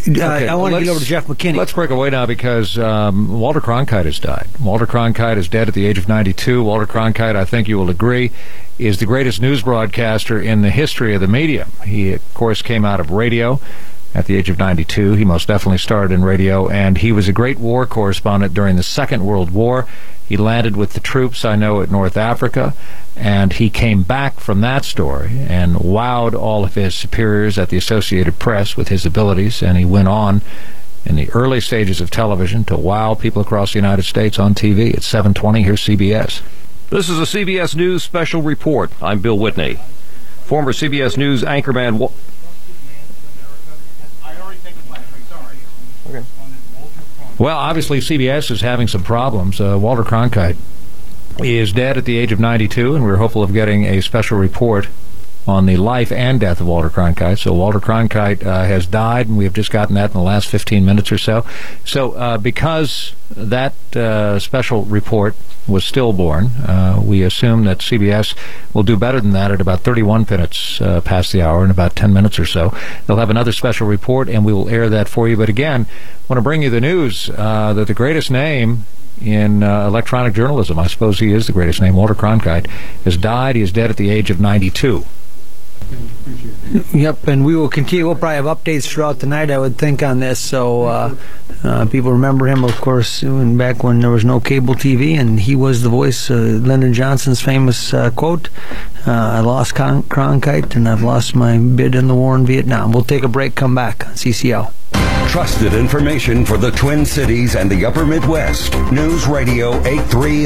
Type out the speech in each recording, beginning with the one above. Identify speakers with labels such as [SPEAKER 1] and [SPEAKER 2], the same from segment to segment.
[SPEAKER 1] I want to get over to Jeff McKinney.
[SPEAKER 2] Let's break away now because Walter Cronkite has died. Walter Cronkite is dead at the age of 92. Walter Cronkite, I think you will agree, is the greatest news broadcaster in the history of the media. He, of course, came out of radio at the age of 92. He most definitely started in radio, and he was a great war correspondent during the Second World War. He landed with the troops, I know, at North Africa, and he came back from that story and wowed all of his superiors at the Associated Press with his abilities, and he went on in the early stages of television to wow people across the United States on TV. It's 7:20. Here's CBS.
[SPEAKER 3] This is a CBS News special report. I'm Bill Whitney. Former CBS News anchorman...
[SPEAKER 2] Okay. Well, obviously CBS is having some problems. Walter Cronkite is dead at the age of 92, and we're hopeful of getting a special report on the life and death of Walter Cronkite. So Walter Cronkite has died, and we have just gotten that in the last 15 minutes or so. So because that special report was stillborn, we assume that CBS will do better than that at about 31 minutes past the hour, in about 10 minutes or so. They'll have another special report, and we will air that for you. But again, I want to bring you the news that the greatest name in electronic journalism, I suppose he is the greatest name, Walter Cronkite, has died. He is dead at the age of 92.
[SPEAKER 1] Yep, and we will continue. We'll probably have updates throughout the night, I would think, on this. So people remember him, of course, back when there was no cable TV, and he was the voice. Lyndon Johnson's famous quote, I lost Cronkite, and I've lost my bid in the war in Vietnam. We'll take a break, come back on CCO.
[SPEAKER 4] Trusted information for the Twin Cities and the Upper Midwest. News Radio 830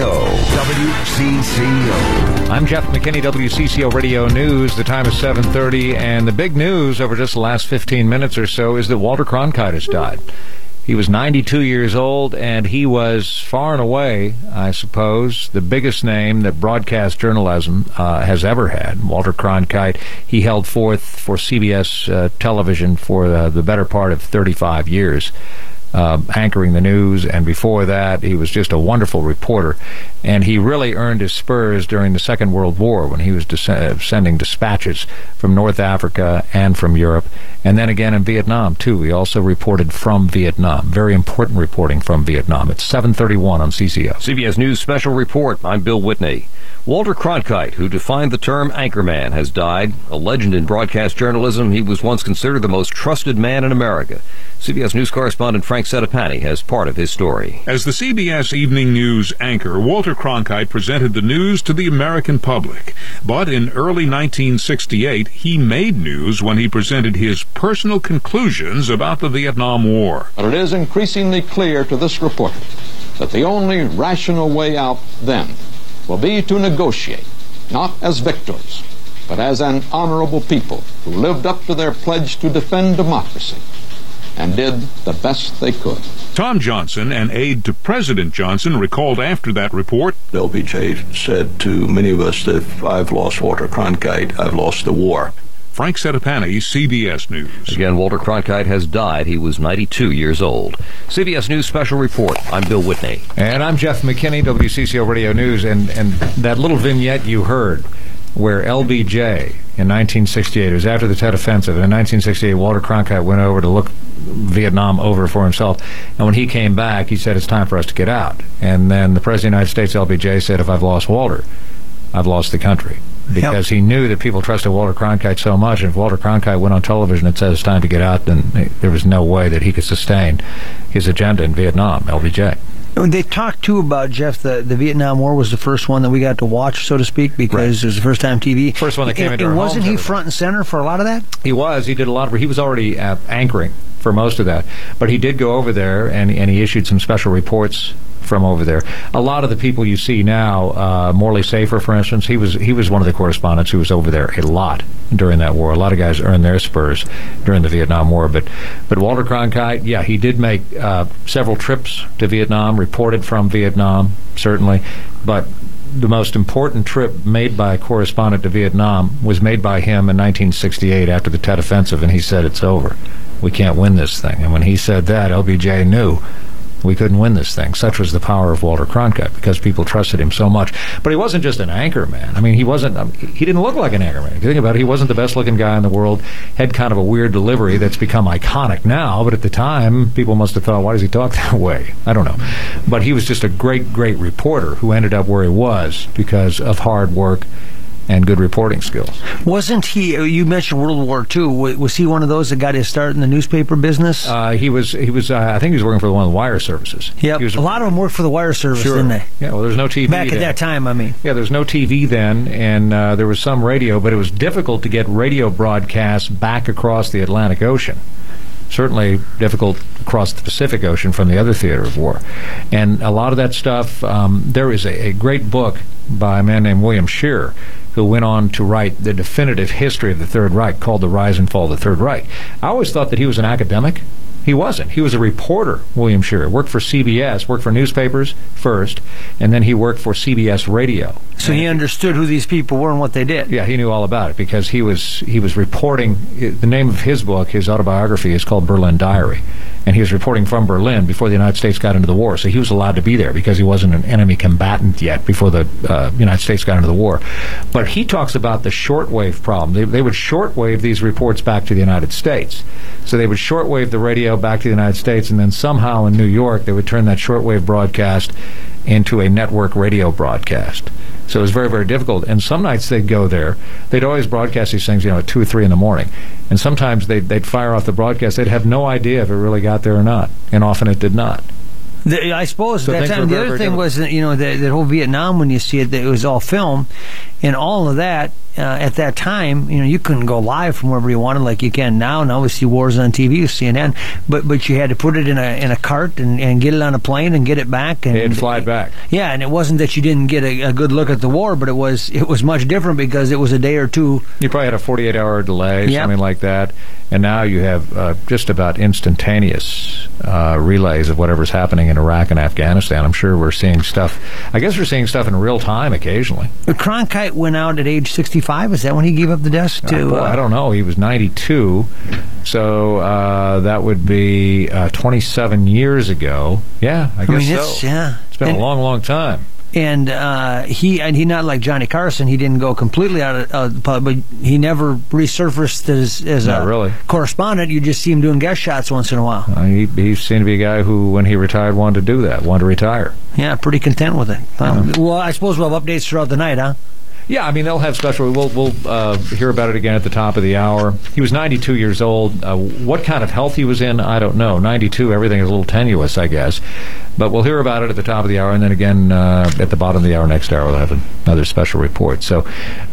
[SPEAKER 4] WCCO.
[SPEAKER 2] I'm Jeff McKinney, WCCO Radio News. The time is 7:30, and the big news over just the last 15 minutes or so is that Walter Cronkite has died. He was 92 years old, and he was far and away, I suppose, the biggest name that broadcast journalism has ever had. Walter Cronkite, he held forth for CBS television for the better part of 35 years. Anchoring the news, and before that he was just a wonderful reporter, and he really earned his spurs during the Second World War when he was sending dispatches from North Africa and from Europe, and then again in Vietnam too. He also reported from Vietnam. Very important reporting from Vietnam. It's 7:31 on CCO.
[SPEAKER 3] CBS News Special Report. I'm Bill Whitney. Walter Cronkite, who defined the term anchorman, has died. A legend in broadcast journalism, he was once considered the most trusted man in America. CBS News correspondent Frank Sedapani has part of his story.
[SPEAKER 5] As the CBS Evening News anchor, Walter Cronkite presented the news to the American public. But in early 1968, he made news when he presented his personal conclusions about the Vietnam War.
[SPEAKER 6] But it is increasingly clear to this reporter that the only rational way out then will be to negotiate, not as victors, but as an honorable people who lived up to their pledge to defend democracy and did the best they could.
[SPEAKER 5] Tom Johnson, an aide to President Johnson, recalled after that report,
[SPEAKER 7] LBJ said to many of us that if I've lost Walter Cronkite, I've lost the war.
[SPEAKER 5] Frank Sedapani, CBS News.
[SPEAKER 3] Again, Walter Cronkite has died. He was 92 years old. CBS News Special Report. I'm Bill Whitney.
[SPEAKER 2] And I'm Jeff McKinney, WCCO Radio News. And that little vignette you heard where LBJ in 1968, it was after the Tet Offensive, and in 1968 Walter Cronkite went over to look Vietnam over for himself, and when he came back he said, it's time for us to get out. And then the President of the United States, LBJ, said, if I've lost Walter, I've lost the country. Because he knew that people trusted Walter Cronkite so much, and if Walter Cronkite went on television and said it's time to get out, then there was no way that he could sustain his agenda in Vietnam, LBJ.
[SPEAKER 1] They talked, too, about, Jeff, the Vietnam War was the first one that we got to watch, so to speak, because it was the first time TV.
[SPEAKER 2] First one that came into our homes.
[SPEAKER 1] And wasn't he front and center for a lot of that?
[SPEAKER 2] He was. He did a lot of... He was already anchoring for most of that. But he did go over there, and he issued some special reports from over there. A lot of the people you see now, Morley Safer, for instance, he was one of the correspondents who was over there a lot during that war. A lot of guys earned their spurs during the Vietnam War. But Walter Cronkite, yeah, he did make several trips to Vietnam, reported from Vietnam, certainly. But the most important trip made by a correspondent to Vietnam was made by him in 1968 after the Tet Offensive, and he said, it's over. We can't win this thing. And when he said that, LBJ knew We couldn't win this thing. Such was the power of Walter Cronkite, because people trusted him so much. But he wasn't just an anchor man. I mean, he didn't look like an anchor man. If you think about it, he wasn't the best-looking guy in the world, had kind of a weird delivery that's become iconic now, but at the time, people must have thought, why does he talk that way? I don't know. But he was just a great, great reporter who ended up where he was because of hard work and good reporting skills.
[SPEAKER 1] Wasn't he, you mentioned World War II, was he one of those that got his start in the newspaper business?
[SPEAKER 2] He was. I think he was working for one of the wire services.
[SPEAKER 1] Yep, a lot of them worked for the wire service,
[SPEAKER 2] sure.
[SPEAKER 1] Didn't they?
[SPEAKER 2] Yeah, well, there's no TV
[SPEAKER 1] back
[SPEAKER 2] then.
[SPEAKER 1] at that time, I mean.
[SPEAKER 2] Yeah, there's no TV then, and there was some radio, but it was difficult to get radio broadcasts back across the Atlantic Ocean. Certainly difficult across the Pacific Ocean from the other theater of war. And a lot of that stuff, there is a great book by a man named William Scheer, who went on to write the definitive history of the Third Reich, called The Rise and Fall of the Third Reich. I always thought that he was an academic. He wasn't. He was a reporter, William Scheer. Worked for CBS, worked for newspapers first, and then he worked for CBS Radio.
[SPEAKER 1] So he understood who these people were and what they did.
[SPEAKER 2] Yeah, he knew all about it because he was reporting. The name of his book, his autobiography, is called Berlin Diary. And he was reporting from Berlin before the United States got into the war. So he was allowed to be there because he wasn't an enemy combatant yet before the United States got into the war. But he talks about the shortwave problem. They would shortwave these reports back to the United States. So they would shortwave the radio back to the United States, and then somehow in New York they would turn that shortwave broadcast into a network radio broadcast. So it was very, very difficult. And some nights they'd go there. They'd always broadcast these things, at 2 or 3 in the morning. And sometimes they'd fire off the broadcast. They'd have no idea if it really got there or not. And often it did not.
[SPEAKER 1] I suppose
[SPEAKER 2] So
[SPEAKER 1] at that time, the other thing was, that whole Vietnam, when you see it, it was all film. And all of that, at that time, you couldn't go live from wherever you wanted like you can now. Now we see wars on TV, CNN. But you had to put it in a cart and get it on a plane and get it back. And
[SPEAKER 2] fly it back.
[SPEAKER 1] Yeah, and it wasn't that you didn't get a good look at the war, but it was much different because it was a day or two.
[SPEAKER 2] You probably had a 48-hour delay,
[SPEAKER 1] Yep.
[SPEAKER 2] Something like that. And now you have just about instantaneous relays of whatever's happening in Iraq and Afghanistan. I'm sure we're seeing stuff. I guess we're seeing stuff in real time occasionally.
[SPEAKER 1] Cronkite went out at age 65. Is that when he gave up the desk to?
[SPEAKER 2] I don't know. He was 92, so that would be 27 years ago. Yeah, I guess so.
[SPEAKER 1] Yeah,
[SPEAKER 2] it's been a long, long time.
[SPEAKER 1] And he not like Johnny Carson. He didn't go completely out of the public, but he never resurfaced as
[SPEAKER 2] Not
[SPEAKER 1] a
[SPEAKER 2] really.
[SPEAKER 1] correspondent. You just see him doing guest shots once in a while.
[SPEAKER 2] He seemed to be a guy who, when he retired, wanted to do that, wanted to retire.
[SPEAKER 1] Yeah, pretty content with it. Well, I suppose we'll have updates throughout the night, huh?
[SPEAKER 2] Yeah, I mean, they'll have special. We'll hear about it again at the top of the hour. He was 92 years old. What kind of health he was in, I don't know. 92, everything is a little tenuous, I guess. But we'll hear about it at the top of the hour, and then again at the bottom of the hour next hour we'll have another special report. So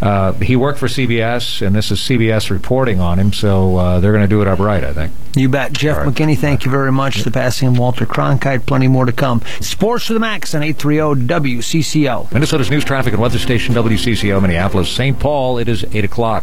[SPEAKER 2] he worked for CBS, and this is CBS reporting on him, so they're going to do it up right, I think.
[SPEAKER 1] You bet. Jeff McKinney, thank you very much. The passing of Walter Cronkite, plenty more to come. Sports to the Max on 830 WCCO.
[SPEAKER 2] Minnesota's news, traffic, and weather station, WCCO, Minneapolis, St. Paul. It is 8 o'clock.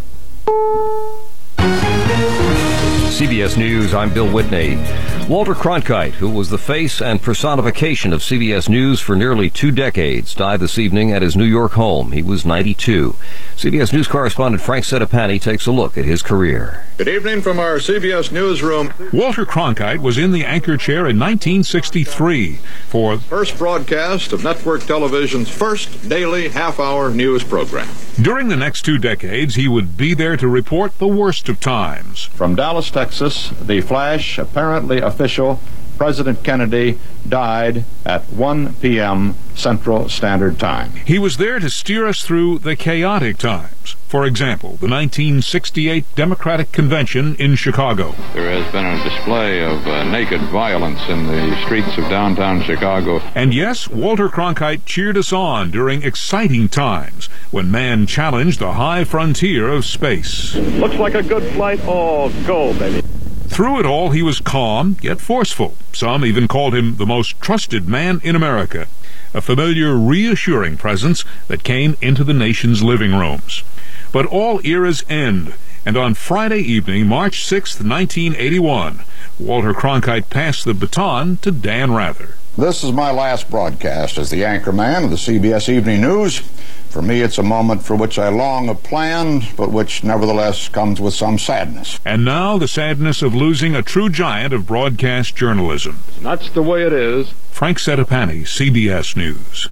[SPEAKER 3] CBS News, I'm Bill Whitney. Walter Cronkite, who was the face and personification of CBS News for nearly 2 decades, died this evening at his New York home. He was 92. CBS News correspondent Frank Sedapani takes a look at his career.
[SPEAKER 6] Good evening from our CBS newsroom.
[SPEAKER 5] Walter Cronkite was in the anchor chair in 1963 for
[SPEAKER 6] First broadcast of network television's first daily half-hour news program.
[SPEAKER 5] During the next 2 decades, he would be there to report the worst of times.
[SPEAKER 6] From Dallas, Texas, the flash, apparently official, President Kennedy died at 1 p.m. Central Standard Time.
[SPEAKER 5] He was there to steer us through the chaotic times. For example, the 1968 Democratic Convention in Chicago.
[SPEAKER 8] There has been a display of naked violence in the streets of downtown Chicago.
[SPEAKER 5] And yes, Walter Cronkite cheered us on during exciting times when man challenged the high frontier of space.
[SPEAKER 6] Looks like a good flight. Oh, go, baby.
[SPEAKER 5] Through it all, he was calm, yet forceful. Some even called him the most trusted man in America, a familiar, reassuring presence that came into the nation's living rooms. But all eras end, and on Friday evening, March 6, 1981, Walter Cronkite passed the baton to Dan Rather.
[SPEAKER 9] This is my last broadcast as the anchorman of the CBS Evening News. For me, it's a moment for which I long have planned, but which nevertheless comes with some sadness.
[SPEAKER 5] And now, the sadness of losing a true giant of broadcast journalism.
[SPEAKER 8] That's the way it is.
[SPEAKER 5] Frank Settapani, CBS News.